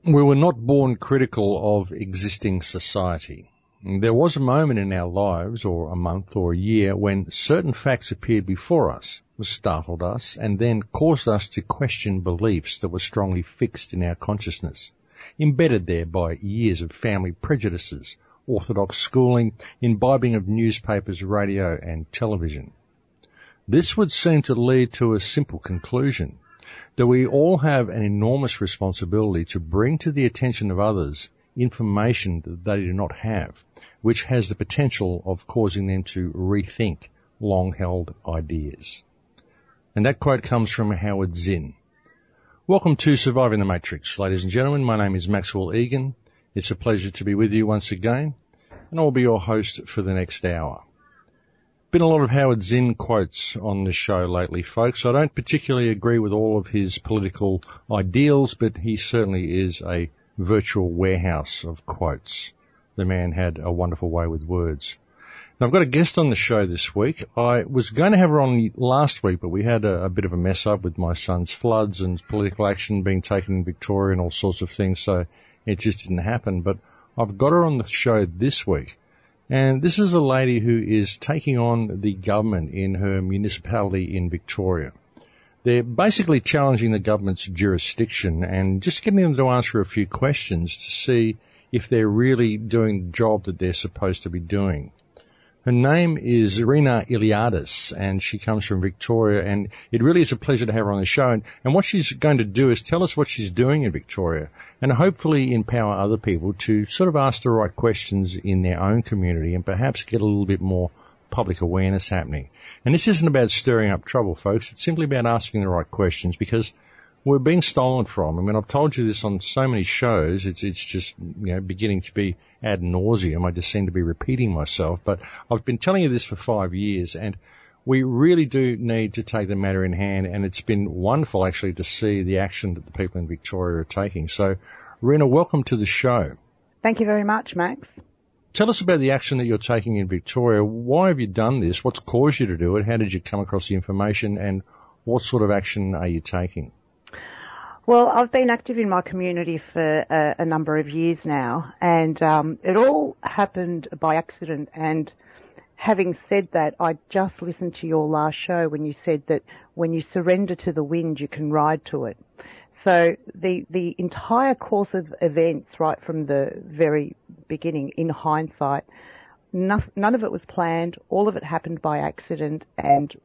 We were not born critical of existing society. There was a moment in our lives, or a month or a year, when certain facts appeared before us, startled us, and then caused us to question beliefs that were strongly fixed in our consciousness, embedded there by years of family prejudices, orthodox schooling, imbibing of newspapers, radio, and television. This would seem to lead to a simple conclusion, that we all have an enormous responsibility to bring to the attention of others information that they do not have, which has the potential of causing them to rethink long-held ideas. And that quote comes from Howard Zinn. Welcome to Surviving the Matrix, ladies and gentlemen. My name is Maxwell Egan. It's a pleasure to be with you once again, and I'll be your host for the next hour. Been a lot of Howard Zinn quotes on the show lately, folks. I don't particularly agree with all of his political ideals, but he certainly is a virtual warehouse of quotes. The man had a wonderful way with words. Now, I've got a guest on the show this week. I was going to have her on last week, but we had a bit of a mess up with my son's floods and political action being taken in Victoria and all sorts of things, so it just didn't happen. But I've got her on the show this week. And this is a lady who is taking on the government in her municipality in Victoria. They're basically challenging the government's jurisdiction and just getting them to answer a few questions to see if they're really doing the job that they're supposed to be doing. Her name is Irina Iliadis, and she comes from Victoria, and it really is a pleasure to have her on the show. And what she's going to do is tell us what she's doing in Victoria and hopefully empower other people to sort of ask the right questions in their own community and perhaps get a little bit more public awareness happening. And this isn't about stirring up trouble, folks. It's simply about asking the right questions because we're being stolen from. I mean, I've told you this on so many shows. It's just, beginning to be ad nauseum. I just seem to be repeating myself. But I've been telling you this for 5 years, and we really do need to take the matter in hand. And it's been wonderful, actually, to see the action that the people in Victoria are taking. So, Rena, welcome to the show. Thank you very much, Max. Tell us about the action that you're taking in Victoria. Why have you done this? What's caused you to do it? How did you come across the information? And what sort of action are you taking? Well, I've been active in my community for a number of years now, and it all happened by accident. And having said that, I just listened to your last show when you said that when you surrender to the wind, you can ride to it. So the entire course of events, right from the very beginning, in hindsight, none of it was planned. All of it happened by accident, and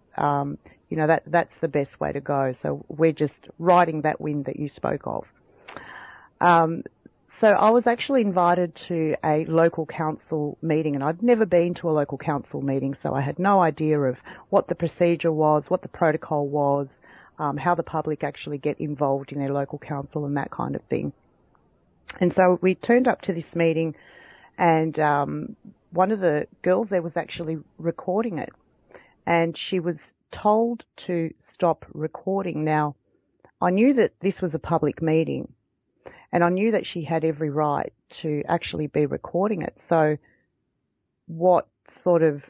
that's the best way to go. So we're just riding that wind that you spoke of. So I was actually invited to a local council meeting, and I'd never been to a local council meeting, so I had no idea of what the procedure was, what the protocol was, how the public actually get involved in their local council and that kind of thing. And so we turned up to this meeting, and one of the girls there was actually recording it, and she was told to stop recording. Now, I knew that this was a public meeting, and I knew that she had every right to actually be recording it. So what sort of,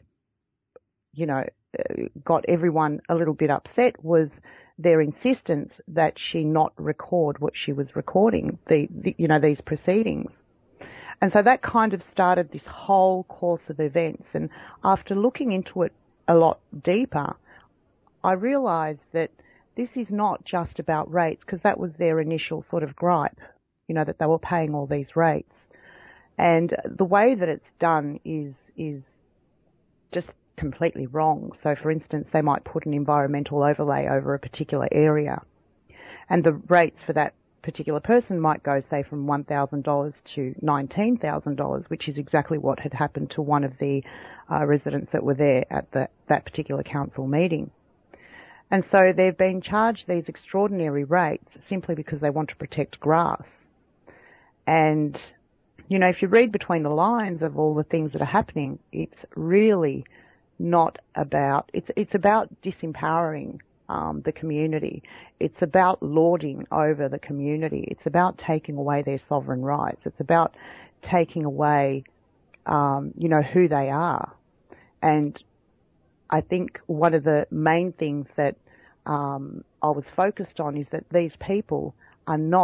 got everyone a little bit upset was their insistence that she not record what she was recording, these proceedings. And so that kind of started this whole course of events. And after looking into it a lot deeper, I realised that this is not just about rates, because that was their initial sort of gripe, that they were paying all these rates. And the way that it's done is just completely wrong. So, for instance, they might put an environmental overlay over a particular area, and the rates for that particular person might go, say, from $1,000 to $19,000, which is exactly what had happened to one of the residents that were there at that particular council meeting. And so they've been charged these extraordinary rates simply because they want to protect grass. And, if you read between the lines of all the things that are happening, it's really not about, it's about disempowering the community. It's about lording over the community. It's about taking away their sovereign rights. It's about taking away, who they are. And I think one of the main things that I was focused on is that these people are not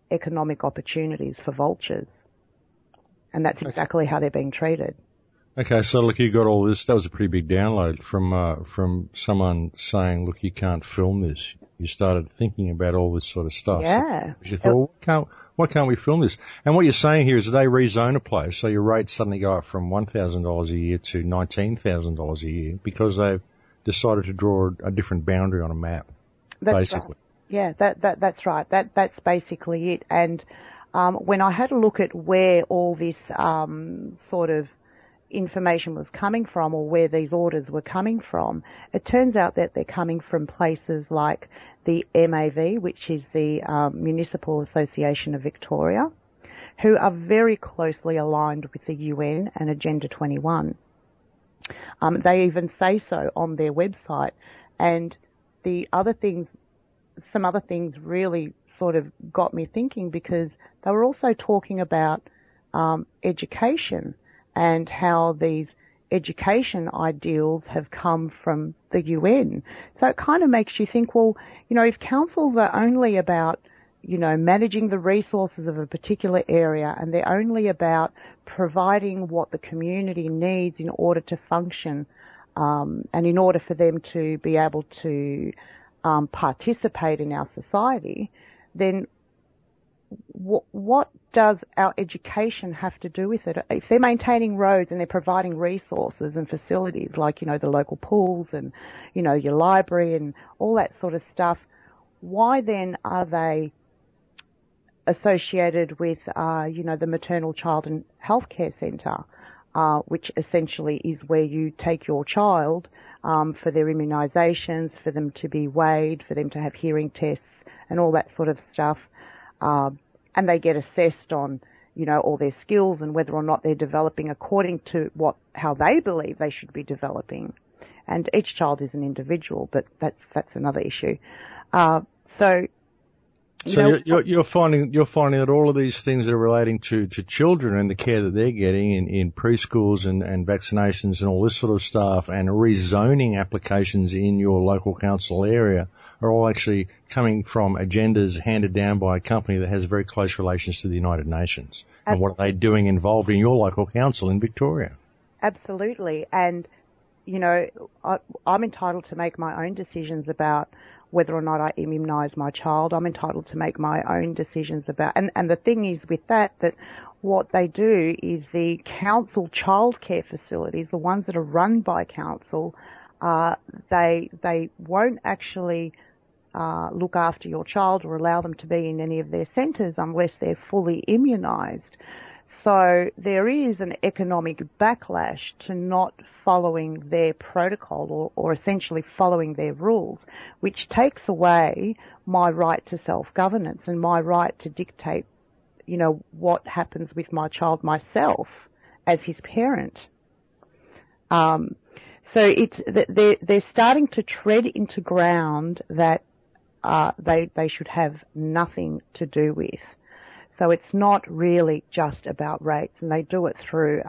economic opportunities for vultures. And that's exactly how they're being treated. Okay, so look, you got all this. That was a pretty big download from someone saying, look, you can't film this. You started thinking about all this sort of stuff. Yeah. So you thought, well, why can't we film this? And what you're saying here is that they rezone a place, so your rates suddenly go up from $1,000 a year to $19,000 a year because they've decided to draw a different boundary on a map, basically. Right. Yeah, that's right. That's basically it. And when I had a look at where all this sort of information was coming from, or where these orders were coming from, it turns out that they're coming from places like the MAV, which is the Municipal Association of Victoria, who are very closely aligned with the UN and Agenda 21. They even say so on their website. And some other things really sort of got me thinking, because they were also talking about education and how these education ideals have come from the UN. So it kind of makes you think, well, if councils are only about, managing the resources of a particular area, and they're only about providing what the community needs in order to function, and in order for them to be able to participate in our society, then what does our education have to do with it? If they're maintaining roads and they're providing resources and facilities like, the local pools and, your library and all that sort of stuff, why then are they associated with, the maternal child and healthcare centre, which essentially is where you take your child for their immunisations, for them to be weighed, for them to have hearing tests and all that sort of stuff. And they get assessed on, all their skills and whether or not they're developing according to how they believe they should be developing. And each child is an individual, but that's another issue. So you're finding that all of these things that are relating to children and the care that they're getting in preschools and vaccinations and all this sort of stuff, and rezoning applications in your local council area are all actually coming from agendas handed down by a company that has very close relations to the United Nations. Absolutely. And what are they doing involved in your local council in Victoria? Absolutely. And, I'm entitled to make my own decisions about whether or not I immunise my child. I'm entitled to make my own decisions about, and the thing is with that what they do is the council childcare facilities, the ones that are run by council, they won't actually look after your child or allow them to be in any of their centres unless they're fully immunised. So there is an economic backlash to not following their protocol or essentially following their rules, which takes away my right to self-governance and my right to dictate, what happens with my child myself as his parent. So they're starting to tread into ground that they should have nothing to do with. So it's not really just about rates, and they do it through,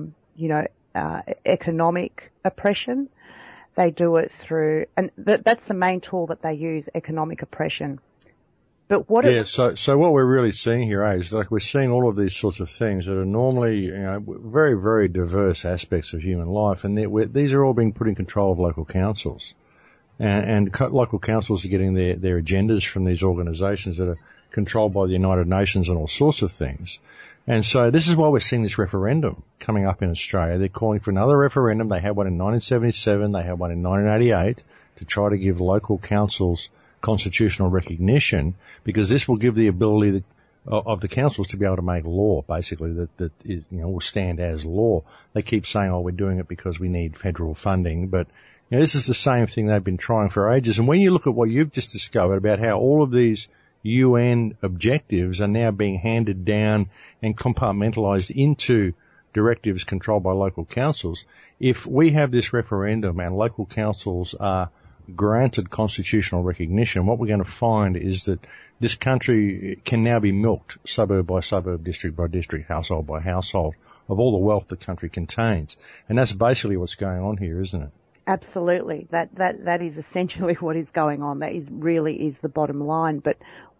economic oppression. They do it through, and that's the main tool that they use, economic oppression. But so what we're really seeing here is like we're seeing all of these sorts of things that are normally, very, very diverse aspects of human life, and these are all being put in control of local councils. And local councils are getting their agendas from these organisations that are controlled by the United Nations and all sorts of things. And so this is why we're seeing this referendum coming up in Australia. They're calling for another referendum. They had one in 1977. They had one in 1988 to try to give local councils constitutional recognition, because this will give the ability of the councils to be able to make law, basically, that will stand as law. They keep saying, we're doing it because we need federal funding, but this is the same thing they've been trying for ages. And when you look at what you've just discovered about how all of these UN objectives are now being handed down and compartmentalized into directives controlled by local councils, if we have this referendum and local councils are granted constitutional recognition, what we're going to find is that this country can now be milked suburb by suburb, district by district, household by household of all the wealth the country contains. And that's basically what's going on here, isn't it? Absolutely. That is essentially what is going on. That really is the bottom line. But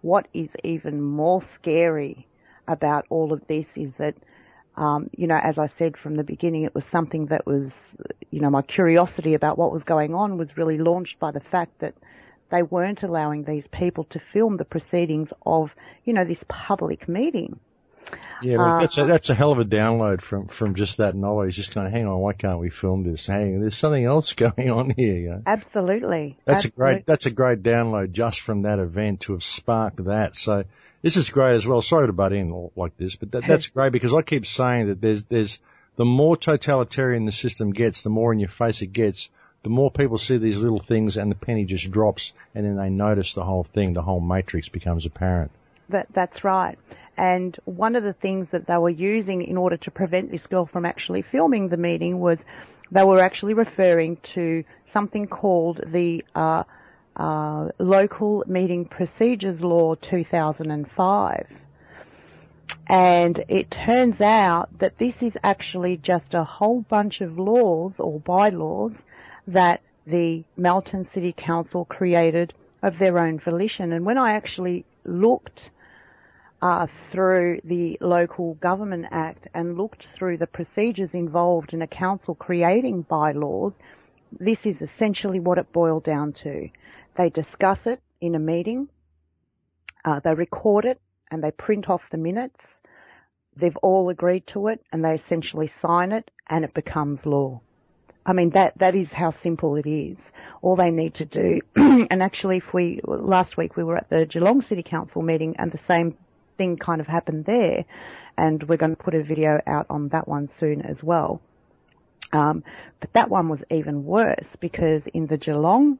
what is even more scary about all of this is that, as I said from the beginning, it was something that was, my curiosity about what was going on was really launched by the fact that they weren't allowing these people to film the proceedings of, this public meeting. Yeah, that's a hell of a download from just that knowledge. Just going, hang on, why can't we film this? Hang on, there's something else going on here. Absolutely. That's a great download just from that event to have sparked that. So this is great as well. Sorry to butt in like this, but that's great because I keep saying that there's the more totalitarian the system gets, the more in your face it gets, the more people see these little things and the penny just drops and then they notice the whole thing, the whole matrix becomes apparent. That's right. And one of the things that they were using in order to prevent this girl from actually filming the meeting was they were actually referring to something called the Local Meeting Procedures Law 2005. And it turns out that this is actually just a whole bunch of laws or bylaws that the Melton City Council created of their own volition. And when I actually looked through the Local Government Act and looked through the procedures involved in a council creating bylaws, this is essentially what it boiled down to. They discuss it in a meeting, they record it, and they print off the minutes. They've all agreed to it, and they essentially sign it, and it becomes law. I mean, that is how simple it is. All they need to do, and actually last week we were at the Geelong City Council meeting and the same thing kind of happened there, and we're going to put a video out on that one soon as well. But that one was even worse because in the Geelong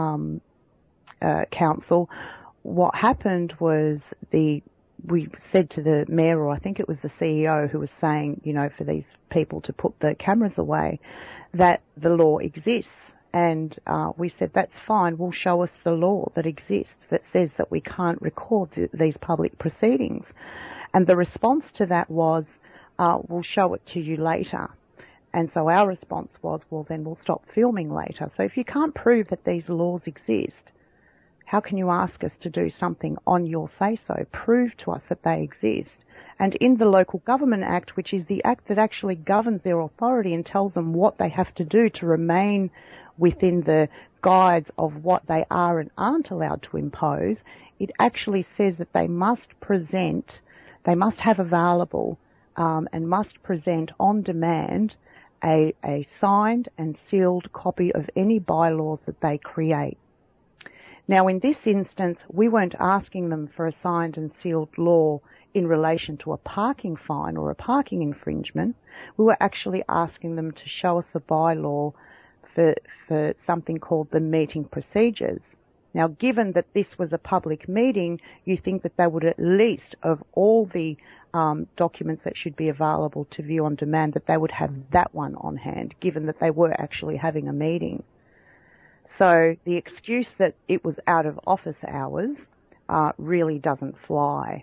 council, what happened was we said to the mayor, or I think it was the CEO who was saying, for these people to put the cameras away, that the law exists. And we said, that's fine, we'll show us the law that exists that says that we can't record these public proceedings. And the response to that was, we'll show it to you later. And so our response was, well, then we'll stop filming later. So if you can't prove that these laws exist, how can you ask us to do something on your say-so? Prove to us that they exist. And in the Local Government Act, which is the act that actually governs their authority and tells them what they have to do to remain within the guides of what they are and aren't allowed to impose, it actually says that they must have available and must present on demand a signed and sealed copy of any bylaws that they create. Now, in this instance, we weren't asking them for a signed and sealed law in relation to a parking fine or a parking infringement. We were actually asking them to show us a bylaw for something called the meeting procedures. Now, given that this was a public meeting, you think that they would at least, of all the documents that should be available to view on demand, that they would have that one on hand, given that they were actually having a meeting. So the excuse that it was out of office hours really doesn't fly.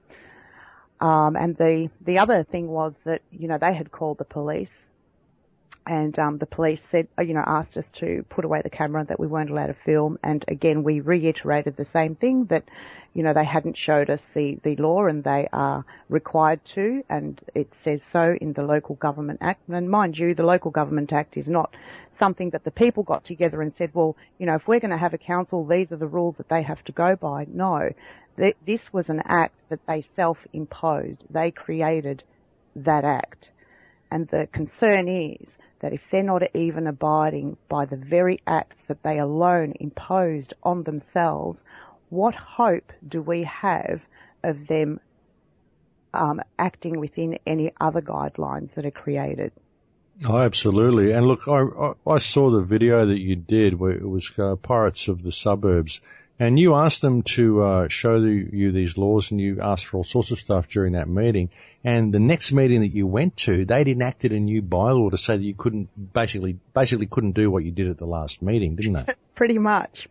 And the other thing was that, they had called the police, and the police said, asked us to put away the camera, that we weren't allowed to film. And again, we reiterated the same thing, that, they hadn't showed us the law and they are required to, and it says so in the Local Government Act. And mind you, the Local Government Act is not something that the people got together and said, well, if we're going to have a council, these are the rules that they have to go by. No, this was an act that they self-imposed. They created that act. And the concern is that if they're not even abiding by the very acts that they alone imposed on themselves, what hope do we have of them acting within any other guidelines that are created? Oh, absolutely. And look, I saw the video that you did where it was Pirates of the Suburbs, and you asked them to show you these laws, and you asked for all sorts of stuff during that meeting. And the next meeting that you went to, they'd enacted a new bylaw to say that you couldn't, basically couldn't do what you did at the last meeting, didn't they? Pretty much.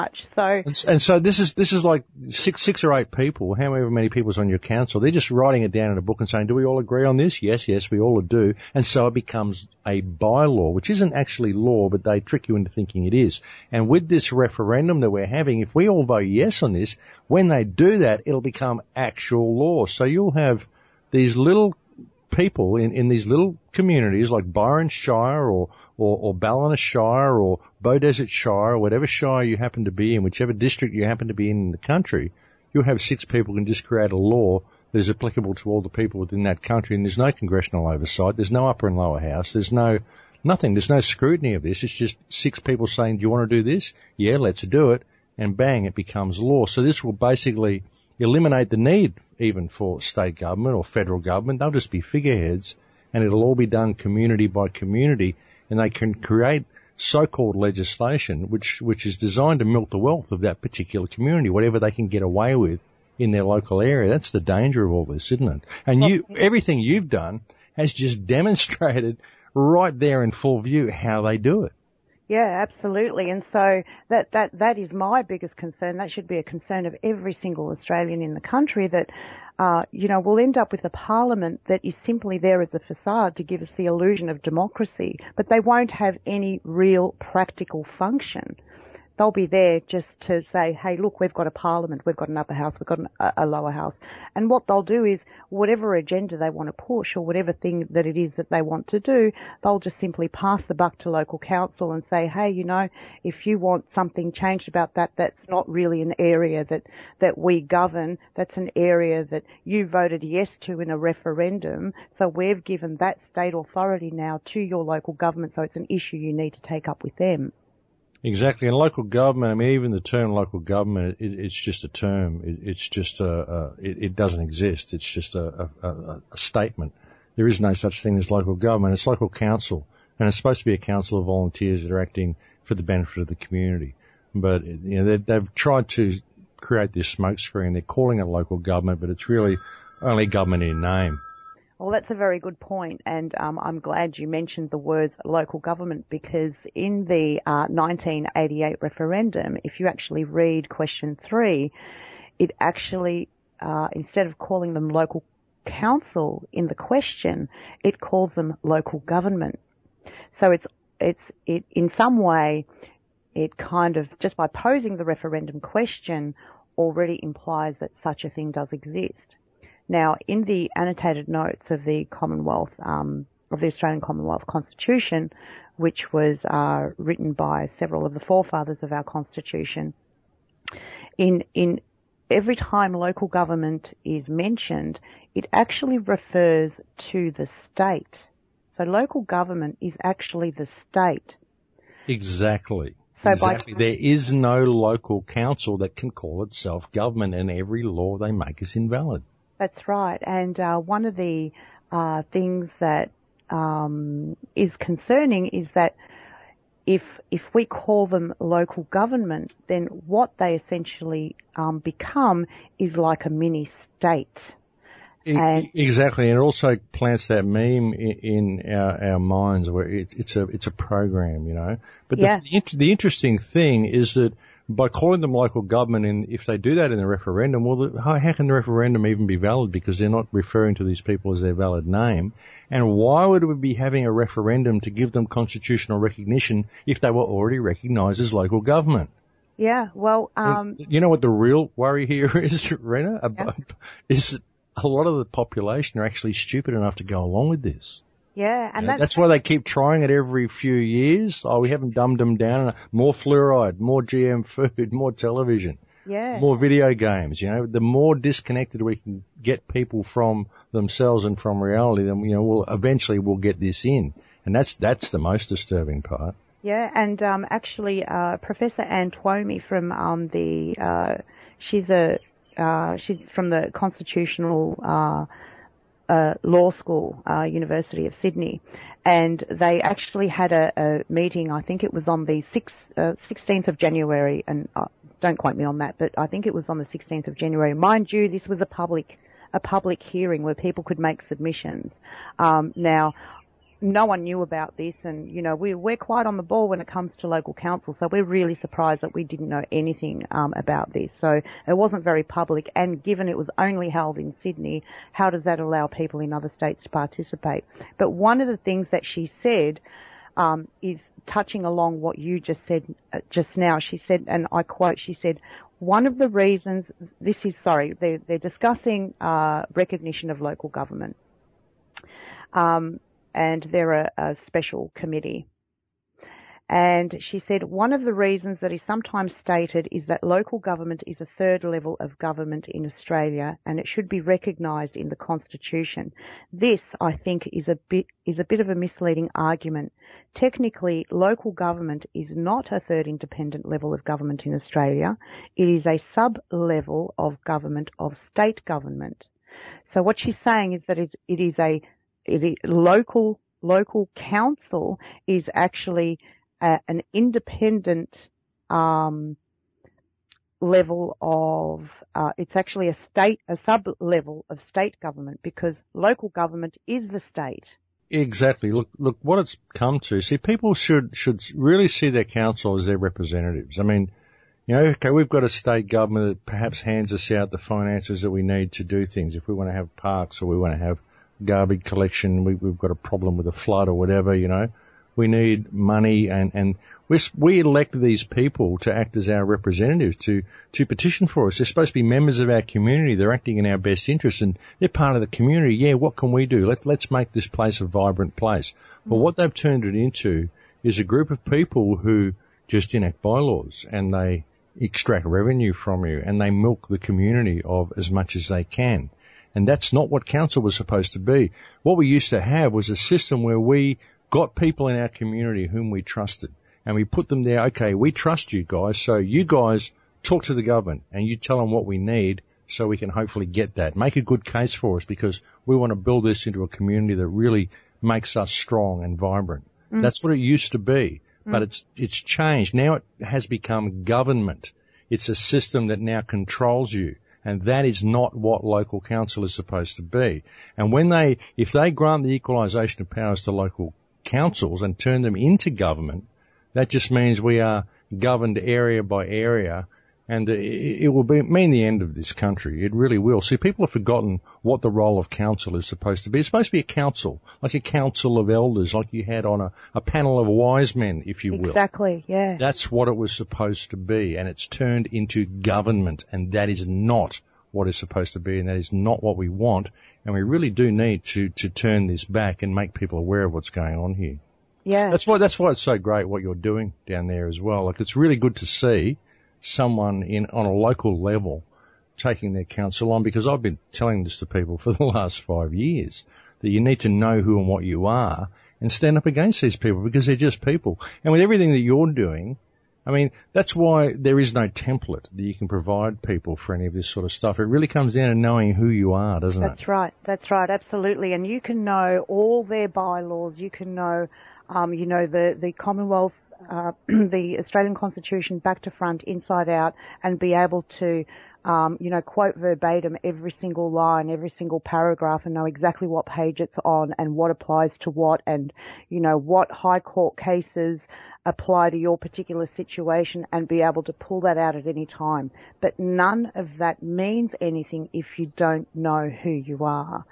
So, and so this is like six or eight people, however many people's on your council. They're just writing it down in a book and saying, do we all agree on this? Yes, we all do. And so it becomes a bylaw, which isn't actually law, but they trick you into thinking it is. And with this referendum that we're having, if we all vote yes on this, when they do that, it'll become actual law. So you'll have these little people in these little communities like Byron Shire or Ballina Shire or Beaudesert Shire or whatever shire you happen to be in, whichever district you happen to be in the country, you'll have 6 people who can just create a law that is applicable to all the people within that country, and there's no congressional oversight, there's no upper and lower house, there's nothing, there's no scrutiny of this. It's just 6 people saying, do you want to do this? Yeah, let's do it. And bang, it becomes law. So this will basically eliminate the need even for state government or federal government. They'll just be figureheads, and it'll all be done community by community, and they can create so-called legislation which is designed to milk the wealth of that particular community, whatever they can get away with in their local area. That's the danger of all this, isn't it? And everything you've done has just demonstrated right there in full view how they do it. Yeah, absolutely. And so that is my biggest concern. That should be a concern of every single Australian in the country, that, we'll end up with a parliament that is simply there as a facade to give us the illusion of democracy, but they won't have any real practical function. They'll be there just to say, hey, look, we've got a parliament, we've got an upper house, we've got a lower house. And what they'll do is whatever agenda they want to push or whatever thing that it is that they want to do, they'll just simply pass the buck to local council and say, hey, if you want something changed about that, that's not really an area that we govern. That's an area that you voted yes to in a referendum. So we've given that state authority now to your local government. So it's an issue you need to take up with them. Exactly. And local government, I mean, even the term local government, it's just a term. It's just it doesn't exist. It's just a statement. There is no such thing as local government. It's local council. And it's supposed to be a council of volunteers that are acting for the benefit of the community. But, they've tried to create this smokescreen. They're calling it local government, but it's really only government in name. Well, that's a very good point, and I'm glad you mentioned the words local government, because in the 1988 referendum, if you actually read question 3, it actually, instead of calling them local council in the question, it calls them local government. So it's in some way, it kind of, just by posing the referendum question, already implies that such a thing does exist. Now, in the annotated notes of the Commonwealth, of the Australian Commonwealth Constitution, which was written by several of the forefathers of our Constitution, in every time local government is mentioned, it actually refers to the state. So local government is actually the state. Exactly. Exactly. There is no local council that can call itself government, and every law they make is invalid. That's right. And one of the things that is concerning is that if we call them local government, then what they essentially become is like a mini state. Exactly, and it also plants that meme in our minds where it's a program, But the interesting thing is that by calling them local government, and if they do that in the referendum, well, how can the referendum even be valid, because they're not referring to these people as their valid name? And why would we be having a referendum to give them constitutional recognition if they were already recognised as local government? Yeah, well... you know what the real worry here is, Rena? Is that a lot of the population are actually stupid enough to go along with this. Yeah, and that's why they keep trying it every few years. Oh, we haven't dumbed them down. More fluoride, more GM food, more television, more video games. The more disconnected we can get people from themselves and from reality, then we'll get this in, and that's the most disturbing part. Yeah, and actually, Professor Anne Twomey from she's from the Constitutional Law School, University of Sydney, and they actually had a meeting. I think it was on the 16th of January, and don't quote me on that, but I think it was on the 16th of January. Mind you, this was a public hearing where people could make submissions. Now, no one knew about this, and, you know, we're quite on the ball when it comes to local council, so we're really surprised that we didn't know anything about this. So it wasn't very public, and given it was only held in Sydney, how does that allow people in other states to participate? But one of the things that she said is touching along what you just said just now. She said, and I quote, she said, one of the reasons, they're discussing recognition of local government. And they're a special committee. And she said one of the reasons that is sometimes stated is that local government is a third level of government in Australia, and it should be recognised in the Constitution. This, I think, is a bit of a misleading argument. Technically, local government is not a third independent level of government in Australia. It is a sub-level of government of state government. So what she's saying is that local council is actually an independent level of it's actually a sub-level of state government, because local government is the state. Exactly. Look what it's come to. See, people should really see their council as their representatives. I mean, you know, okay, we've got a state government that perhaps hands us out the finances that we need to do things. If we want to have parks, or we want to have garbage collection, we've got a problem with a flood or whatever, you know, we need money, and we elect these people to act as our representatives, to petition for us. They're supposed to be members of our community. They're acting in our best interest, and they're part of the community. Yeah, what can we do? Let's make this place a vibrant place. But what they've turned it into is a group of people who just enact bylaws, and they extract revenue from you, and they milk the community of as much as they can. And that's not what council was supposed to be. What we used to have was a system where we got people in our community whom we trusted, and we put them there. Okay, we trust you guys, so you guys talk to the government and you tell them what we need so we can hopefully get that. Make a good case for us, because we want to build this into a community that really makes us strong and vibrant. That's what it used to be, but it's changed. Now it has become government. It's a system that now controls you. And that is not what local council is supposed to be. And if they grant the equalisation of powers to local councils and turn them into government, that just means we are governed area by area, and it will mean the end of this country. It really will. See, people have forgotten what the role of council is supposed to be. It's supposed to be a council, like a council of elders, like you had on a panel of wise men, if you will. Exactly, yeah. That's what it was supposed to be, and it's turned into government, and that is not what is supposed to be, and that is not what we want, and we really do need to turn this back and make people aware of what's going on here. Yeah. That's why it's so great what you're doing down there as well. Like, it's really good to see someone on a local level taking their council on, because I've been telling this to people for the last 5 years, that you need to know who and what you are and stand up against these people, because they're just people. And with everything that you're doing, I mean, that's why there is no template that you can provide people for any of this sort of stuff. It really comes down to knowing who you are, doesn't it? That's right, absolutely. And you can know all their bylaws, you can know, the Commonwealth, the Australian Constitution back to front, inside out, and be able to, quote verbatim every single line, every single paragraph, and know exactly what page it's on and what applies to what, and, you know, what high court cases apply to your particular situation, and be able to pull that out at any time. But none of that means anything if you don't know who you are.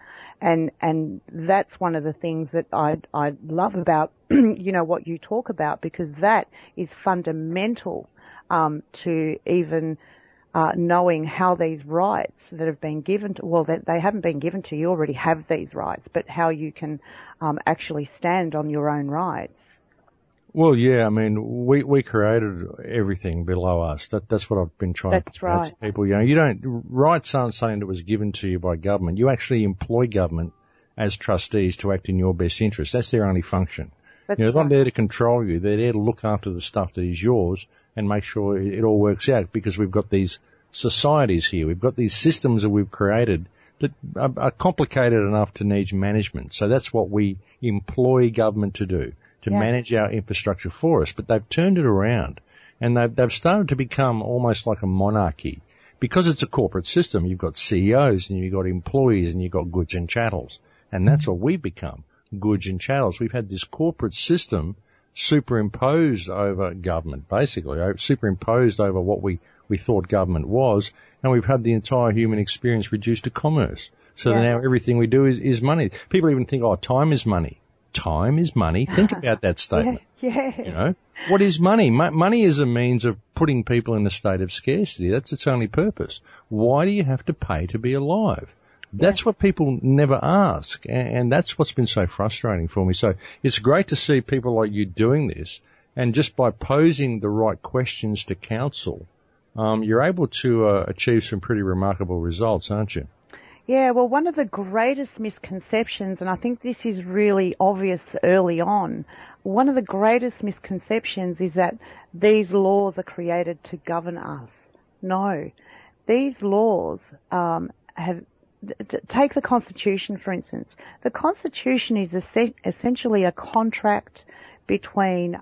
And that's one of the things that I love about, what you talk about, because that is fundamental, to even, knowing how these rights that have been given that they haven't been given to you, already have these rights, but how you can, actually stand on your own rights. Well, yeah, I mean, we created everything below us. That's what I've been trying to tell people. Rights aren't something that was given to you by government. You actually employ government as trustees to act in your best interest. That's their only function. They're not there to control you. They're there to look after the stuff that is yours and make sure it all works out, because we've got these societies here. We've got these systems that we've created that are complicated enough to need management. So that's what we employ government to do, to manage our infrastructure for us. But they've turned it around, and they've started to become almost like a monarchy. Because it's a corporate system, you've got CEOs and you've got employees and you've got goods and chattels. And that's what we've become, goods and chattels. We've had this corporate system superimposed over government, basically, superimposed over what we thought government was, and we've had the entire human experience reduced to commerce. So that now everything we do is money. People even think, time is money. Time is money. Think about that statement. Yeah. You know, what is money? Money is a means of putting people in a state of scarcity. That's its only purpose. Why do you have to pay to be alive? That's what people never ask, and that's what's been so frustrating for me. So it's great to see people like you doing this, and just by posing the right questions to council, you're able to achieve some pretty remarkable results, aren't you? Yeah, well, one of the greatest misconceptions, and I think this is really obvious early on, one of the greatest misconceptions is that these laws are created to govern us. No. These laws take the Constitution, for instance. The Constitution is essentially a contract between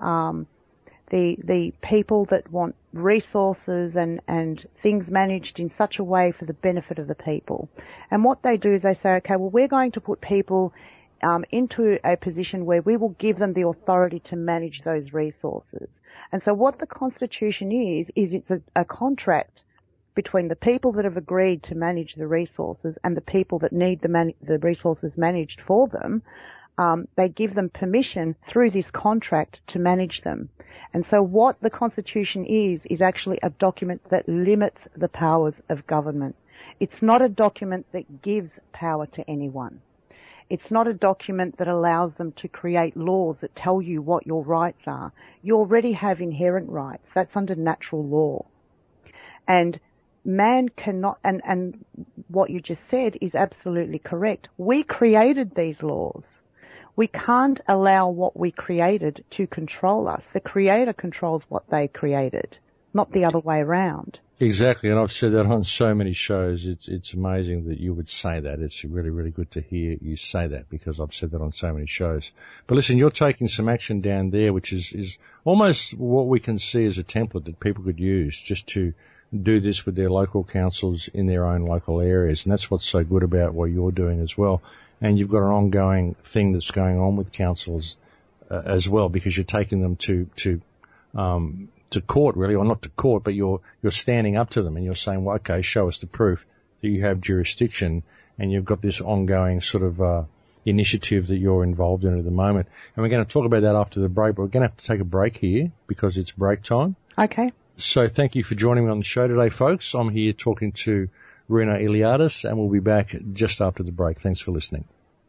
the people that want resources and things managed in such a way for the benefit of the people. And what they do is they say, okay, well, we're going to put people into a position where we will give them the authority to manage those resources. And so what the Constitution is it's a contract between the people that have agreed to manage the resources and the people that need the resources managed for them. They give them permission through this contract to manage them. And so what the Constitution is actually a document that limits the powers of government. It's not a document that gives power to anyone. It's not a document that allows them to create laws that tell you what your rights are. You already have inherent rights. That's under natural law. And man cannot, and what you just said is absolutely correct. We created these laws. We can't allow what we created to control us. The Creator controls what they created, not the other way around. Exactly, and I've said that on so many shows. It's amazing that you would say that. It's really, really good to hear you say that, because I've said that on so many shows. But listen, you're taking some action down there, which is almost what we can see as a template that people could use just to do this with their local councils in their own local areas. And that's what's so good about what you're doing as well. And you've got an ongoing thing that's going on with councils as well, because you're taking them to court, really, or not to court, but you're standing up to them and you're saying, well, okay, show us the proof that you have jurisdiction, and you've got this ongoing sort of initiative that you're involved in at the moment. And we're going to talk about that after the break, but we're going to have to take a break here because it's break time. Okay. So thank you for joining me on the show today, folks. I'm here talking to Rena Iliadis, and we'll be back just after the break. Thanks for listening.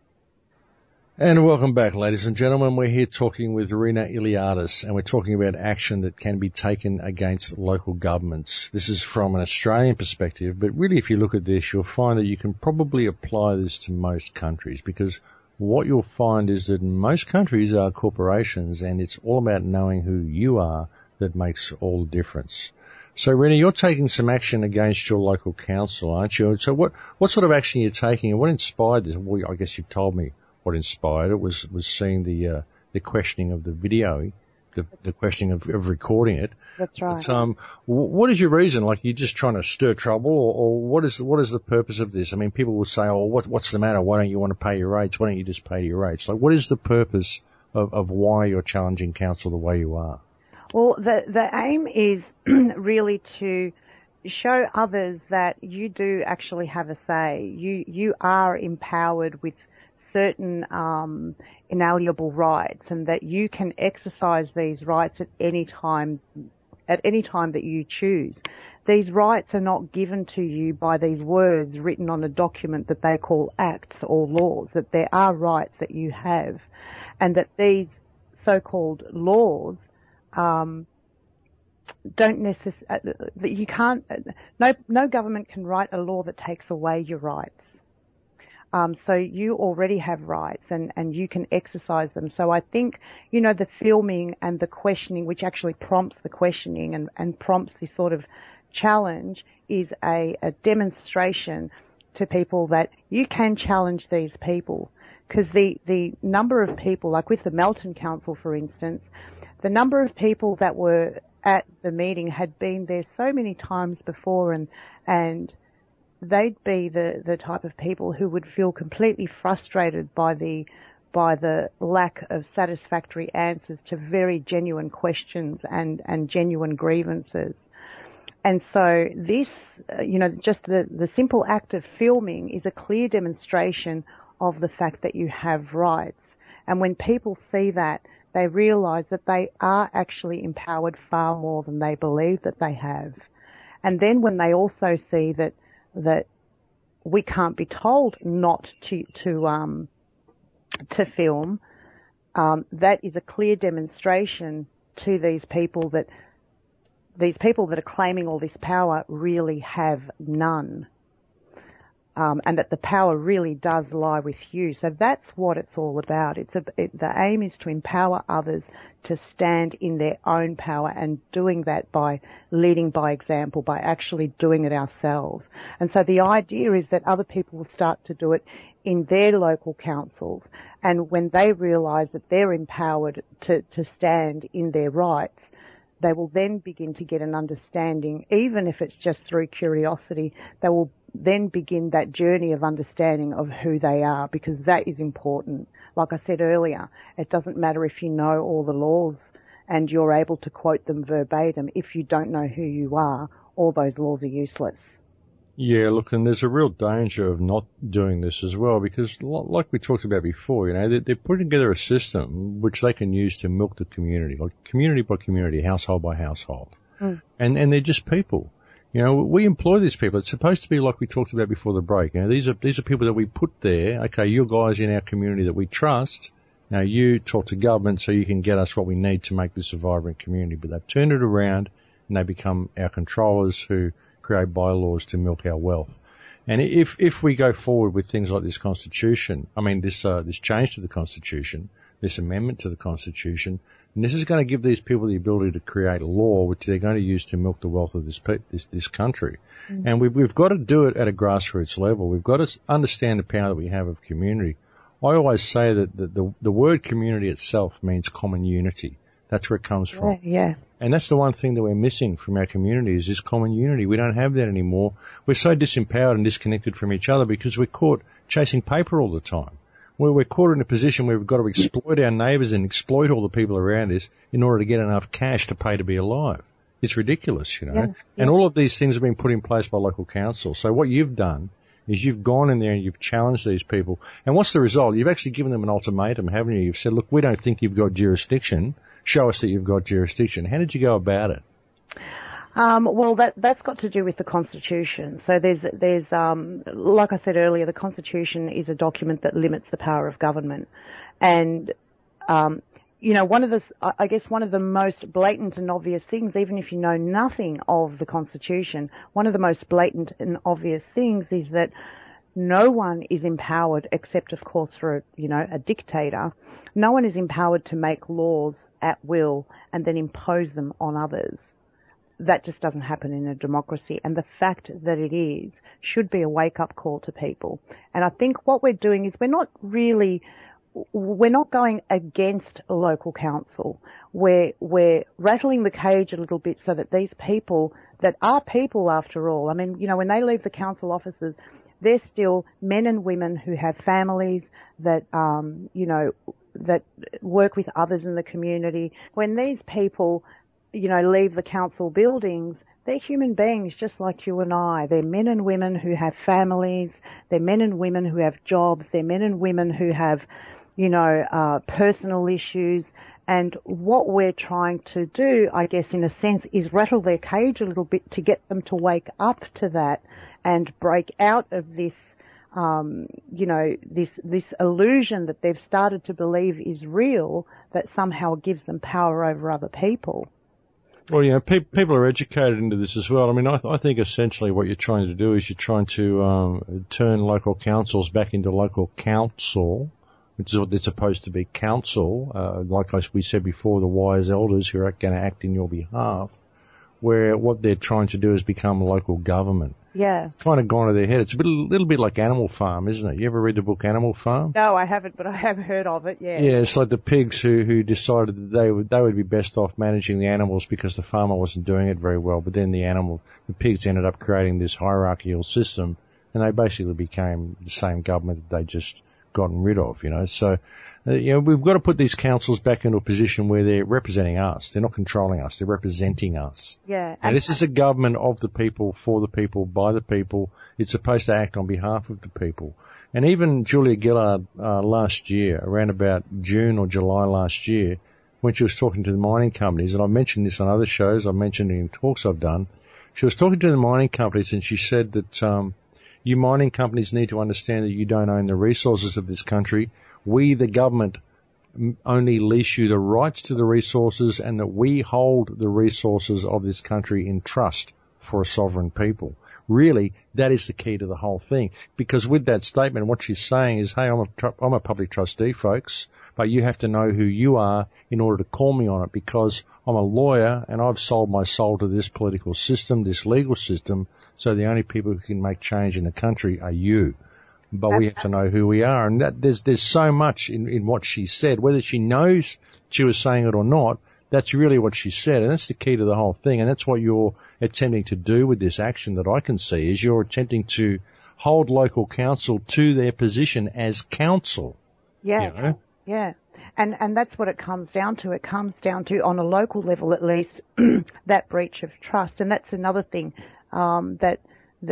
And welcome back, ladies and gentlemen. We're here talking with Rena Iliadis, and we're talking about action that can be taken against local governments. This is from an Australian perspective, but really if you look at this, you'll find that you can probably apply this to most countries, because what you'll find is that most countries are corporations, and it's all about knowing who you are that makes all the difference. So, Rena, you're taking some action against your local council, aren't you? So what sort of action are you taking, and what inspired this? Well, I guess you've told me what inspired it was seeing the questioning of the video, the questioning of recording it. That's right. But, what is your reason? Like, you're just trying to stir trouble, or what is the purpose of this? I mean, people will say, oh, what's the matter? Why don't you want to pay your rates? Why don't you just pay your rates? Like, what is the purpose of why you're challenging council the way you are? Well, the aim is really to show others that you do actually have a say. You are empowered with certain inalienable rights, and that you can exercise these rights at any time that you choose. These rights are not given to you by these words written on a document that they call acts or laws, that there are rights that you have, and that these so-called laws don't necessarily, that you can't, no government can write a law that takes away your rights. So you already have rights, and you can exercise them. So I think, the filming and the questioning, which actually prompts the questioning and prompts this sort of challenge, is a demonstration to people that you can challenge these people. Because the number of people, like with the Melton Council, for instance, the number of people that were at the meeting had been there so many times before, and they'd be the type of people who would feel completely frustrated by the by the lack of satisfactory answers to very genuine questions and genuine grievances. And so this, just the simple act of filming is a clear demonstration of the fact that you have rights. And when people see that, they realise that they are actually empowered far more than they believe that they have. And then when they also see that we can't be told not to film, that is a clear demonstration to these people that are claiming all this power really have none. And that the power really does lie with you. So that's what it's all about. The aim is to empower others to stand in their own power, and doing that by leading by example, by actually doing it ourselves. And so the idea is that other people will start to do it in their local councils, and when they realise that they're empowered to stand in their rights, they will then begin to get an understanding, even if it's just through curiosity. They will then begin that journey of understanding of who they are, because that is important. Like I said earlier, it doesn't matter if you know all the laws and you're able to quote them verbatim. If you don't know who you are, all those laws are useless. Yeah, look, and there's a real danger of not doing this as well, because like we talked about before, they're putting together a system which they can use to milk the community, like community by community, household by household. And they're just people. We employ these people. It's supposed to be like we talked about before the break. These are people that we put there. Okay, you guys in our community that we trust. Now you talk to government so you can get us what we need to make this a vibrant community. But they've turned it around and they become our controllers who create bylaws to milk our wealth. And if we go forward with things like this Constitution, this change to the Constitution, this amendment to the Constitution, and this is going to give these people the ability to create law which they're going to use to milk the wealth of this country. And we've got to do it at a grassroots level. We've got to understand the power that we have of community. I always say that the word community itself means common unity. That's where it comes from. Yeah. And that's the one thing that we're missing from our communities is common unity. We don't have that anymore. We're so disempowered and disconnected from each other because we're caught chasing paper all the time. We're caught in a position where we've got to exploit our neighbours and exploit all the people around us in order to get enough cash to pay to be alive. It's ridiculous, Yeah. And all of these things have been put in place by local council. So what you've done is you've gone in there and you've challenged these people. And what's the result? You've actually given them an ultimatum, haven't you? You've said, look, we don't think you've got jurisdiction. Show us that you've got jurisdiction. How did you go about it? Well, that's got to do with the Constitution. So there's like I said earlier, the Constitution is a document that limits the power of government. And, one of the most blatant and obvious things, even if you know nothing of the Constitution, one of the most blatant and obvious things is that no one is empowered, except of course for, a dictator. No one is empowered to make laws at will and then impose them on others. That just doesn't happen in a democracy, and the fact that it is should be a wake-up call to people. And I think what we're doing is we're not going against a local council. We're rattling the cage a little bit so that these people, that are people after all, when they leave the council offices, they're still men and women who have families that, that work with others in the community. When these people leave the council buildings, they're human beings just like you and I. They're men and women who have families. They're men and women who have jobs. They're men and women who have, personal issues. And what we're trying to do, I guess, in a sense, is rattle their cage a little bit to get them to wake up to that and break out of this, this illusion that they've started to believe is real, that somehow gives them power over other people. Well, people are educated into this as well. I think essentially what you're trying to do is you're trying to turn local councils back into local council, which is what they're supposed to be, council, like we said before, the wise elders who are going to act in your behalf, where what they're trying to do is become local government. Yeah. It's kind of gone to their head. It's a little bit like Animal Farm, isn't it? You ever read the book Animal Farm? No, I haven't, but I have heard of it, yeah. Yeah, it's like the pigs who decided that they would be best off managing the animals because the farmer wasn't doing it very well, but then the pigs ended up creating this hierarchical system, and they basically became the same government that they just gotten rid of, you know. So, we've got to put these councils back into a position where they're representing us. They're not controlling us. They're representing us. Yeah. And this is a government of the people, for the people, by the people. It's supposed to act on behalf of the people. And even Julia Gillard last year, around about June or July last year, when she was talking to the mining companies, and I've mentioned this on other shows, I've mentioned it in talks I've done, she was talking to the mining companies and she said that you mining companies need to understand that you don't own the resources of this country. We, the government, only lease you the rights to the resources, and that we hold the resources of this country in trust for a sovereign people. Really, that is the key to the whole thing. Because with that statement, what she's saying is, hey, I'm a public trustee, folks, but you have to know who you are in order to call me on it, because I'm a lawyer and I've sold my soul to this political system, this legal system, so the only people who can make change in the country are you. But we have to know who we are. And that there's so much in what she said. Whether she knows she was saying it or not, that's really what she said. And that's the key to the whole thing. And that's what you're attempting to do with this action that I can see, is you're attempting to hold local council to their position as council. Yeah. You know? Yeah. And that's what it comes down to. It comes down to, on a local level at least, that breach of trust. And that's another thing that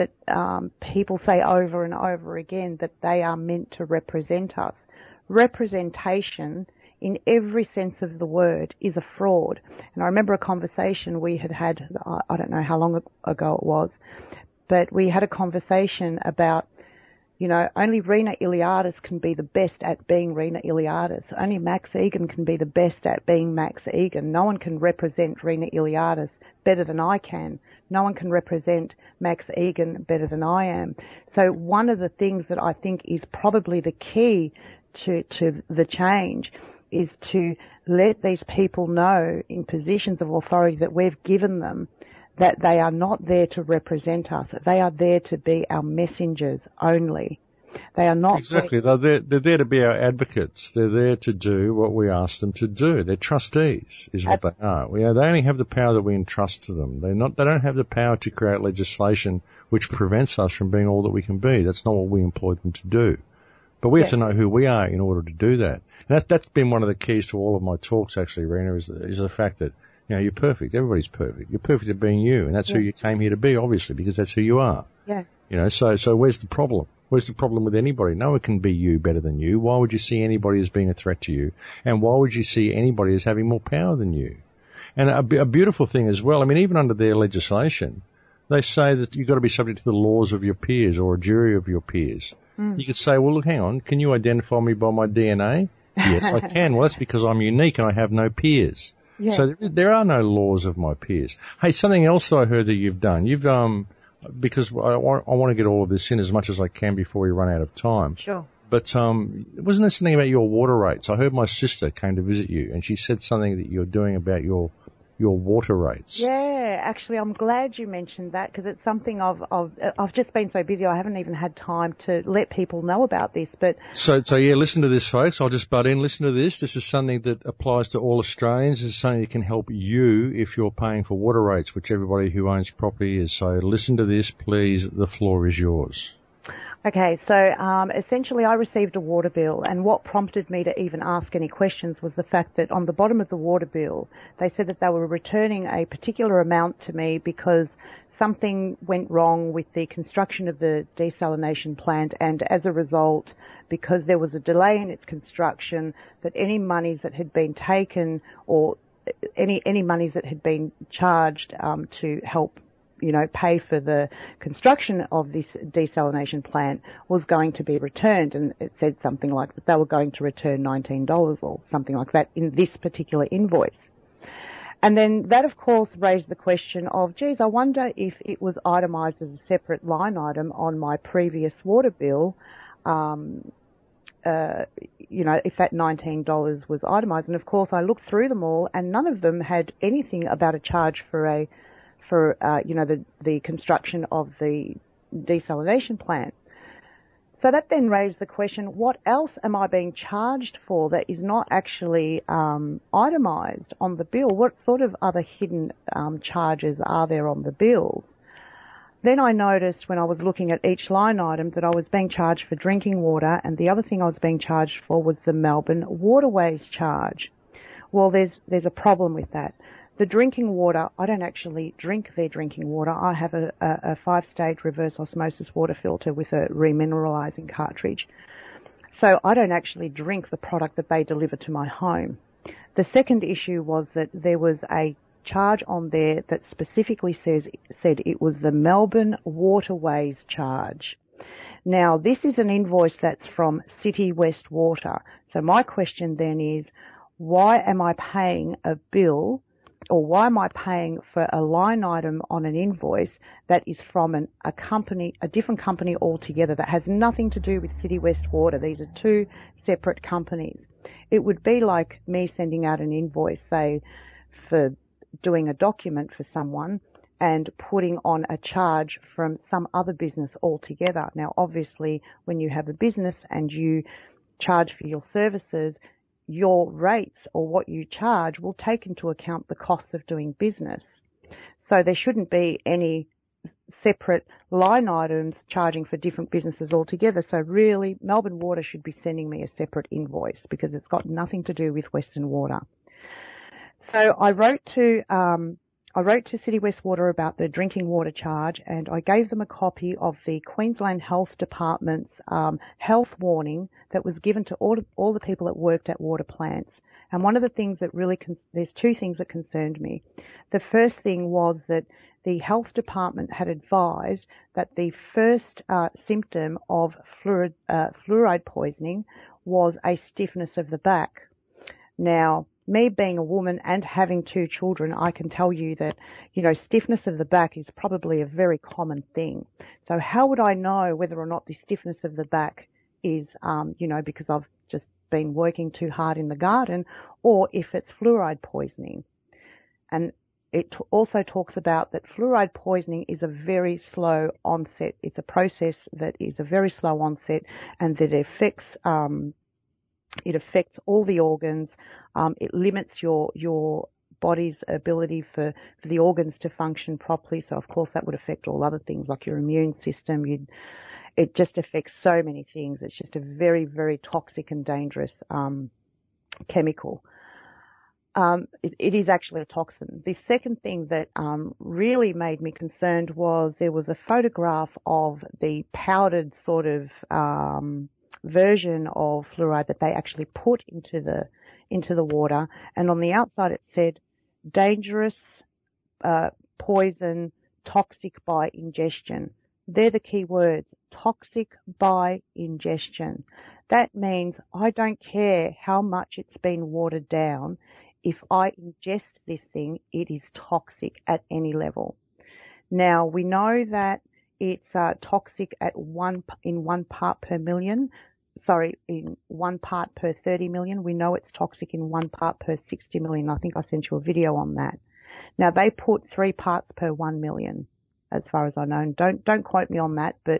people say over and over again, that they are meant to represent us. Representation, in every sense of the word, is a fraud. And I remember a conversation we had, I don't know how long ago it was, but we had a conversation about, only Rena Iliadis can be the best at being Rena Iliadis. Only Max Egan can be the best at being Max Egan. No one can represent Rena Iliadis better than I can. No one can represent Max Egan better than I am. So one of the things that I think is probably the key to the change is to let these people know in positions of authority that we've given them that they are not there to represent us. They are there to be our messengers only. They are not... Exactly. They're there to be our advocates. They're there to do what we ask them to do. They're trustees, is what they are. They only have the power that we entrust to them. They don't have the power to create legislation which prevents us from being all that we can be. That's not what we employ them to do. But we have to know who we are in order to do that. And that's been one of the keys to all of my talks, actually, Rena, is the fact that, you're perfect. Everybody's perfect. You're perfect at being you. And that's who you came here to be, obviously, because that's who you are. Yeah. So where's the problem? Where's the problem with anybody? No one can be you better than you. Why would you see anybody as being a threat to you? And why would you see anybody as having more power than you? And a beautiful thing as well, even under their legislation, they say that you've got to be subject to the laws of your peers or a jury of your peers. You could say, well, look, hang on, can you identify me by my DNA? Yes, I can. Well, that's because I'm unique and I have no peers. Yeah. So there are no laws of my peers. Hey, something else that I heard that you've done. Because I want to get all of this in as much as I can before we run out of time. Sure. But wasn't there something about your water rates? I heard my sister came to visit you and she said something that you're doing about your water rates. Yeah, actually, I'm glad you mentioned that, because it's something I've just been so busy I haven't even had time to let people know about this. But so yeah, listen to this, folks. I'll just butt in. Listen to this. This is something that applies to all Australians. This is something that can help you if you're paying for water rates, which everybody who owns property is. So listen to this, please. The floor is yours. Okay, so essentially I received a water bill, and what prompted me to even ask any questions was the fact that on the bottom of the water bill they said that they were returning a particular amount to me because something went wrong with the construction of the desalination plant, and as a result, because there was a delay in its construction, that any monies that had been taken or any monies that had been charged to help pay for the construction of this desalination plant was going to be returned. And it said something like that they were going to return $19 or something like that in this particular invoice. And then that, of course, raised the question of, geez, I wonder if it was itemised as a separate line item on my previous water bill, if that $19 was itemised. And, of course, I looked through them all and none of them had anything about a charge for the construction of the desalination plant. So that then raised the question, what else am I being charged for that is not actually itemised on the bill? What sort of other hidden charges are there on the bills? Then I noticed when I was looking at each line item that I was being charged for drinking water, and the other thing I was being charged for was the Melbourne Waterways charge. Well, there's a problem with that. The drinking water, I don't actually drink their drinking water. I have a 5-stage reverse osmosis water filter with a remineralizing cartridge. So I don't actually drink the product that they deliver to my home. The second issue was that there was a charge on there that specifically said it was the Melbourne Waterways charge. Now, this is an invoice that's from City West Water. So my question then is, why am I paying a bill, or why am I paying for a line item on an invoice that is from a different company altogether that has nothing to do with City West Water? These are two separate companies. It would be like me sending out an invoice, say, for doing a document for someone and putting on a charge from some other business altogether. Now, obviously, when you have a business and you charge for your services, your rates or what you charge will take into account the cost of doing business. So there shouldn't be any separate line items charging for different businesses altogether. So really, Melbourne Water should be sending me a separate invoice because it's got nothing to do with Western Water. So I wrote to City West Water about the drinking water charge, and I gave them a copy of the Queensland Health Department's health warning that was given to all the people that worked at water plants. And one of the things that there's two things that concerned me. The first thing was that the health department had advised that the first symptom of fluoride poisoning was a stiffness of the back. Now, me being a woman and having 2 children, I can tell you that, stiffness of the back is probably a very common thing. So how would I know whether or not the stiffness of the back is, because I've just been working too hard in the garden, or if it's fluoride poisoning? And it also talks about that fluoride poisoning is a very slow onset. It's a process that is a very slow onset, and that it affects all the organs. It limits your body's ability for the organs to function properly. So, of course, that would affect all other things like your immune system. It just affects so many things. It's just a very, very toxic and dangerous chemical. It is actually a toxin. The second thing that really made me concerned was there was a photograph of the powdered sort of version of fluoride that they actually put into the water, and on the outside it said dangerous, poison, toxic by ingestion. They're the key words, toxic by ingestion. That means I don't care how much it's been watered down. If I ingest this thing, it is toxic at any level. Now, we know that it's toxic in 1 part per million. In 1 part per 30 million. We know it's toxic in 1 part per 60 million. I think I sent you a video on that. Now, they put 3 parts per 1 million, as far as I know. And don't quote me on that, but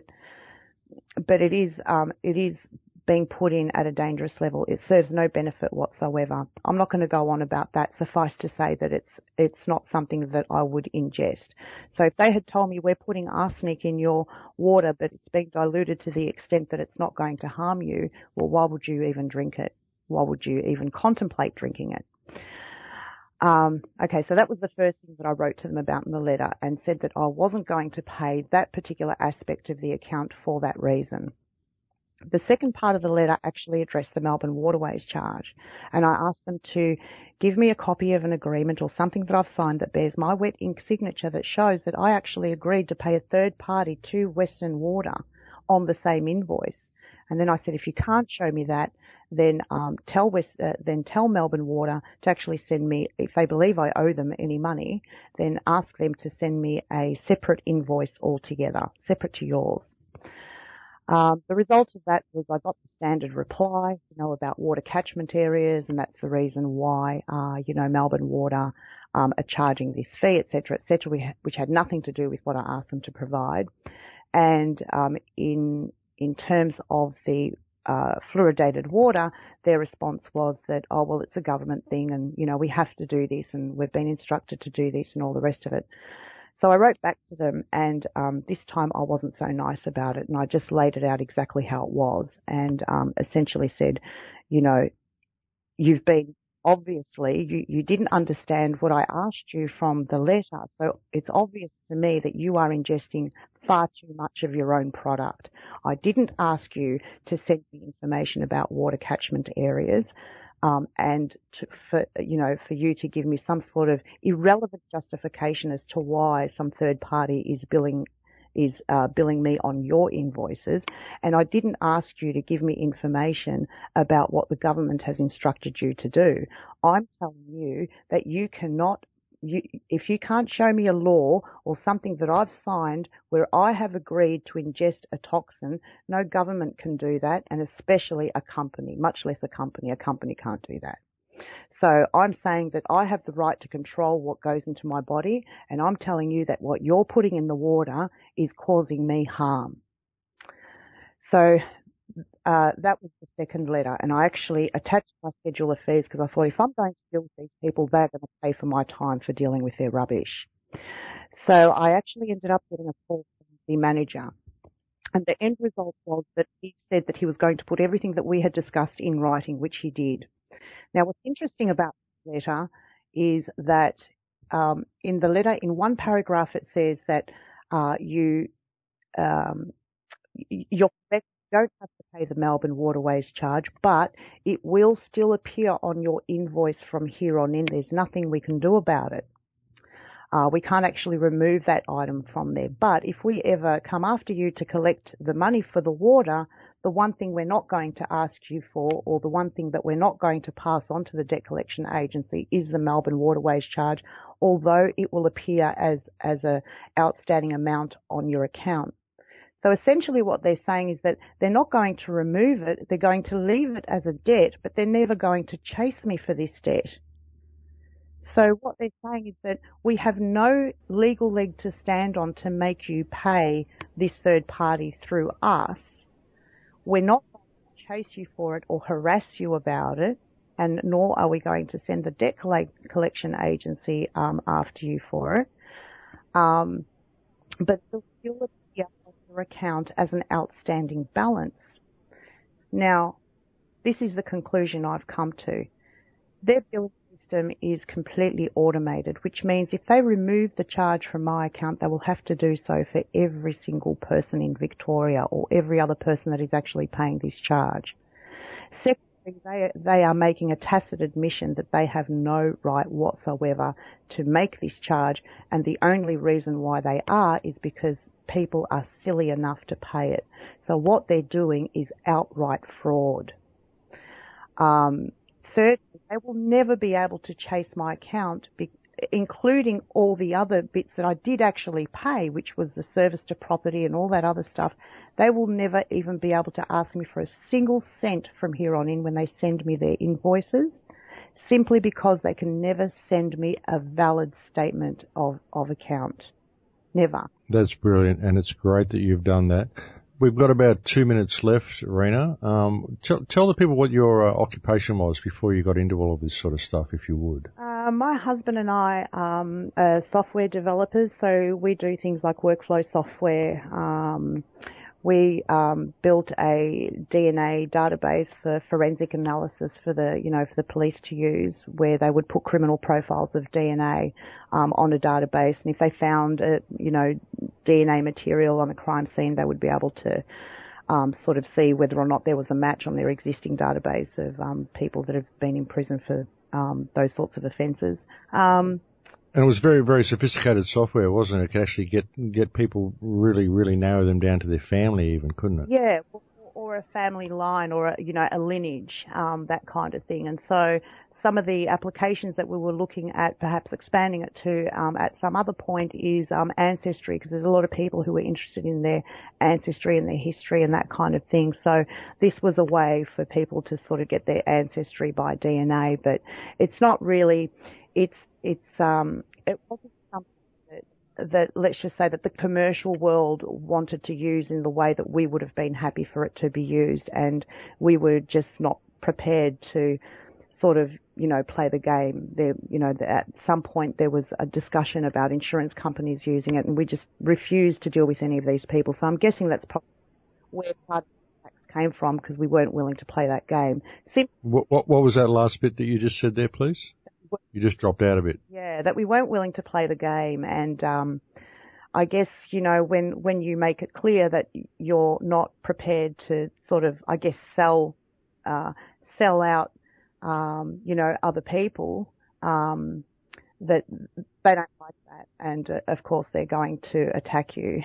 it is being put in at a dangerous level. It serves no benefit whatsoever. I'm not going to go on about that. Suffice to say that it's not something that I would ingest. So if they had told me we're putting arsenic in your water, but it's being diluted to the extent that it's not going to harm you, well, why would you even drink it? Why would you even contemplate drinking it? Okay, so that was the first thing that I wrote to them about in the letter, and said that I wasn't going to pay that particular aspect of the account for that reason. The second part of the letter actually addressed the Melbourne Waterways charge, and I asked them to give me a copy of an agreement or something that I've signed that bears my wet ink signature that shows that I actually agreed to pay a third party to Western Water on the same invoice. And then I said, if you can't show me that, then tell Melbourne Water to actually send me, if they believe I owe them any money, then ask them to send me a separate invoice altogether, separate to yours. The result of that was I got the standard reply, about water catchment areas, and that's the reason why, Melbourne Water are charging this fee, et cetera, which had nothing to do with what I asked them to provide. And in terms of the fluoridated water, their response was that, oh, well, it's a government thing, and we have to do this, and we've been instructed to do this, and all the rest of it. So I wrote back to them, and this time I wasn't so nice about it, and I just laid it out exactly how it was, and essentially said, you know, you've been obviously you didn't understand what I asked you from the letter, so it's obvious to me that you are ingesting far too much of your own product. I didn't ask you to send me information about water catchment areas. And for you to give me some sort of irrelevant justification as to why some third party is billing me on your invoices, and I didn't ask you to give me information about what the government has instructed you to do. I'm telling you that you cannot. If you can't show me a law or something that I've signed where I have agreed to ingest a toxin, no government can do that, and especially a company, much less a company. A company can't do that. So I'm saying that I have the right to control what goes into my body, and I'm telling you that what you're putting in the water is causing me harm. So that was the second letter, and I actually attached my schedule of fees because I thought if I'm going to deal with these people, they're going to pay for my time for dealing with their rubbish. So I actually ended up getting a call from the manager, and the end result was that he said that he was going to put everything that we had discussed in writing, which he did. Now, what's interesting about the letter is that in the letter, in one paragraph, it says that you're correct. You don't have to pay the Melbourne Waterways charge, but it will still appear on your invoice from here on in. There's nothing we can do about it. We can't actually remove that item from there. But if we ever come after you to collect the money for the water, the one thing we're not going to ask you for, or the one thing that we're not going to pass on to the debt collection agency, is the Melbourne Waterways charge, although it will appear as a outstanding amount on your account. So essentially what they're saying is that they're not going to remove it, they're going to leave it as a debt, but they're never going to chase me for this debt. So what they're saying is that we have no legal leg to stand on to make you pay this third party through us. We're not going to chase you for it or harass you about it, and nor are we going to send the debt collection agency after you for it. But they'll still appear on your account as an outstanding balance. Now, this is the conclusion I've come to. Their billing system is completely automated, which means if they remove the charge from my account, they will have to do so for every single person in Victoria or every other person that is actually paying this charge. Secondly, they are making a tacit admission that they have no right whatsoever to make this charge, and the only reason why they are is because people are silly enough to pay it. So what they're doing is outright fraud. Thirdly, they will never be able to chase my account, including all the other bits that I did actually pay, which was the service to property and all that other stuff. They will never even be able to ask me for a single cent from here on in when they send me their invoices, simply because they can never send me a valid statement of account. Never. That's brilliant, and it's great that you've done that. We've got about 2 minutes left, Rena. Tell the people what your occupation was before you got into all of this sort of stuff, if you would. My husband and I are software developers, so we do things like workflow software. We built a DNA database for forensic analysis for the police to use, where they would put criminal profiles of DNA on a database, and if they found DNA material on a crime scene, they would be able to sort of see whether or not there was a match on their existing database of people that have been in prison for those sorts of offences. And it was very, very sophisticated software, wasn't it? It could actually get people really, really narrow them down to their family even, couldn't it? Yeah, or a family line, or a lineage, that kind of thing. And so some of the applications that we were looking at, perhaps expanding it to at some other point, is ancestry, because there's a lot of people who are interested in their ancestry and their history and that kind of thing. So this was a way for people to sort of get their ancestry by DNA, but it's not really. It wasn't something that let's just say that the commercial world wanted to use in the way that we would have been happy for it to be used, and we were just not prepared to sort of, play the game. There, at some point there was a discussion about insurance companies using it, and we just refused to deal with any of these people. So I'm guessing that's probably where part of the tax came from, because we weren't willing to play that game. What was that last bit that you just said there, please? You just dropped out a bit. Yeah, that we weren't willing to play the game, and I guess, when you make it clear that you're not prepared to sort of, I guess, sell out, other people, that they don't like that, and of course they're going to attack you.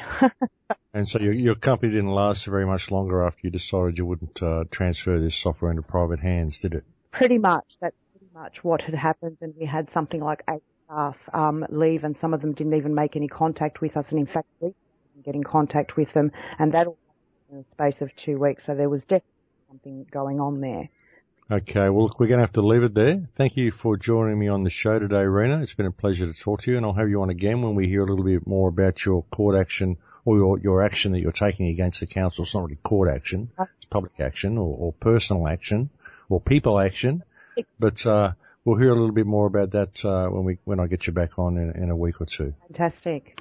And so your company didn't last very much longer after you decided you wouldn't transfer this software into private hands, did it? Pretty much. That's pretty much what had happened, and we had something like 8 staff leave, and some of them didn't even make any contact with us, and in fact we didn't get in contact with them, and that all happened in the space of 2 weeks, so there was definitely something going on there. Okay, well, look, we're going to have to leave it there. Thank you for joining me on the show today, Rena. It's been a pleasure to talk to you, and I'll have you on again when we hear a little bit more about your court action, or your action that you're taking against the council. It's not really court action. It's public action or personal action or people action. But we'll hear a little bit more about that when I get you back on in a week or two. Fantastic.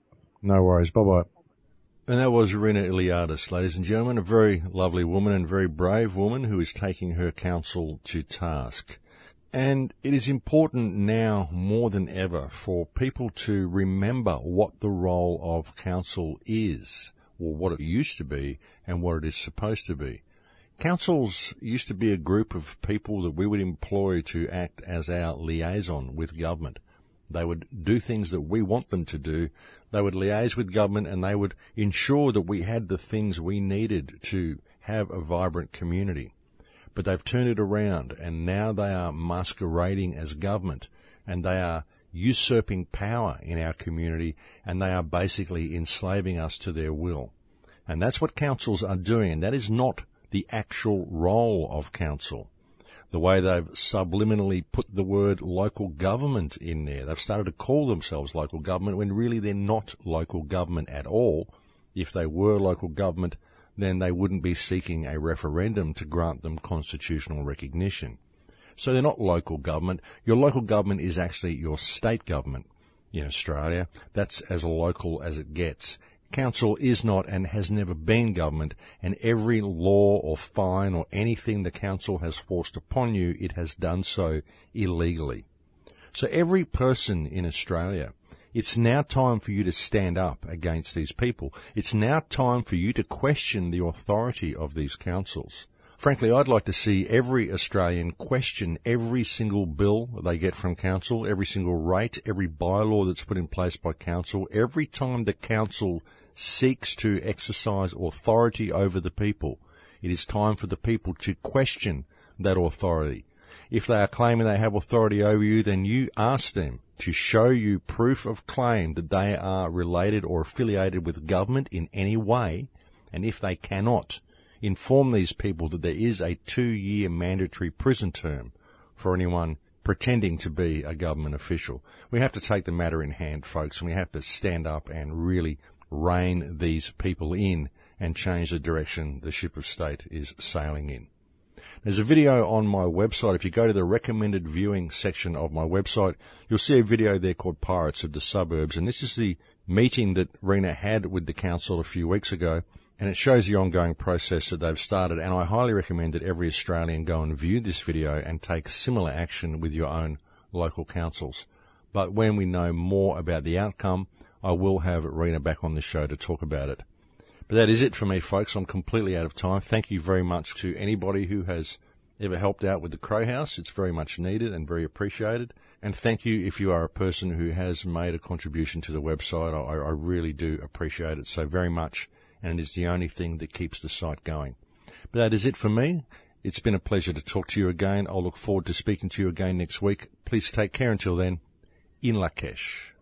No worries. Bye-bye. And that was Rena Iliadis, ladies and gentlemen, a very lovely woman and very brave woman who is taking her counsel to task. And it is important now more than ever for people to remember what the role of counsel is, or what it used to be and what it is supposed to be. Councils used to be a group of people that we would employ to act as our liaison with government. They would do things that we want them to do. They would liaise with government, and they would ensure that we had the things we needed to have a vibrant community. But they've turned it around, and now they are masquerading as government, and they are usurping power in our community, and they are basically enslaving us to their will. And that's what councils are doing, and that is not the actual role of council. The way they've subliminally put the word local government in there. They've started to call themselves local government when really they're not local government at all. If they were local government, then they wouldn't be seeking a referendum to grant them constitutional recognition. So they're not local government. Your local government is actually your state government in Australia. That's as local as it gets. Council is not and has never been government, and every law or fine or anything the council has forced upon you, it has done so illegally. So every person in Australia, it's now time for you to stand up against these people. It's now time for you to question the authority of these councils. Frankly, I'd like to see every Australian question every single bill they get from council, every single rate, every bylaw that's put in place by council. Every time the council seeks to exercise authority over the people, it is time for the people to question that authority. If they are claiming they have authority over you, then you ask them to show you proof of claim that they are related or affiliated with government in any way, and if they cannot, inform these people that there is a 2-year mandatory prison term for anyone pretending to be a government official. We have to take the matter in hand, folks, and we have to stand up and really rein these people in and change the direction the ship of state is sailing in. There's a video on my website. If you go to the recommended viewing section of my website, you'll see a video there called Pirates of the Suburbs, and this is the meeting that Rena had with the council a few weeks ago, and it shows the ongoing process that they've started, and I highly recommend that every Australian go and view this video and take similar action with your own local councils. But when we know more about the outcome, I will have Rena back on the show to talk about it. But that is it for me, folks. I'm completely out of time. Thank you very much to anybody who has ever helped out with the Crow House. It's very much needed and very appreciated. And thank you if you are a person who has made a contribution to the website. I really do appreciate it so very much, and it is the only thing that keeps the site going. But that is it for me. It's been a pleasure to talk to you again. I'll look forward to speaking to you again next week. Please take care until then. In Lakesh.